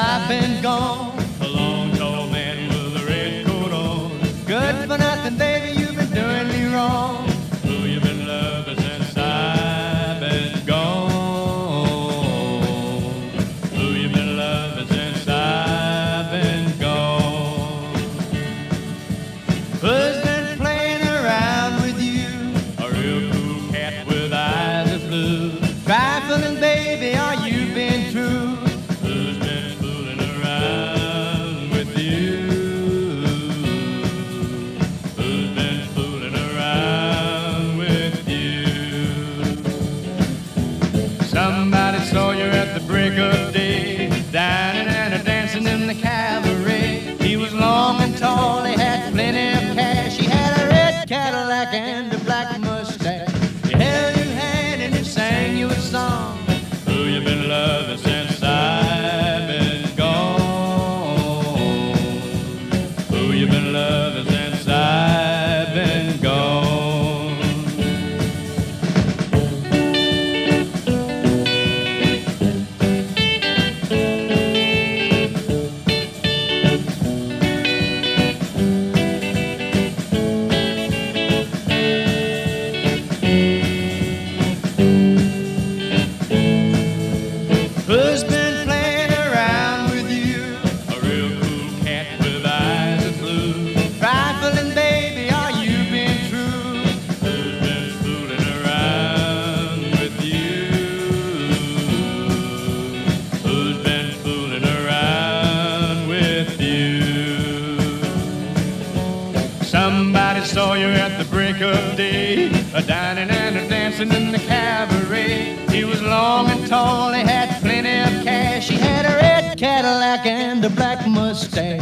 life been gone. A long, tall man with a red coat on. Good for nothing, baby, you've been doing me wrong. Who you been loving since I've been gone? Who you been loving since I've been gone? Who's been playing around with you? A real cool cat with eyes of blue. Trifling, baby, are you been true? Who's been fooling around with you? Who's been fooling around with you? Somebody saw you at the break of day, dining and dancing in the cabaret. He was long and tall, he had plenty of cash. He had a red Cadillac and a black mustache. He held your hand and he sang you a song. Who you been loving since I've been gone? Who you been loving since I've been gone? Who's been playing around with you? A real cool cat with eyes of blue. Trifling, baby, are you been true? Who's been fooling around with you? Who's been fooling around with you? Somebody saw you at the break of day, a dining and a dancing in the cabaret. He was long and tall, he had plenty of cash. He had a red Cadillac and a black mustache.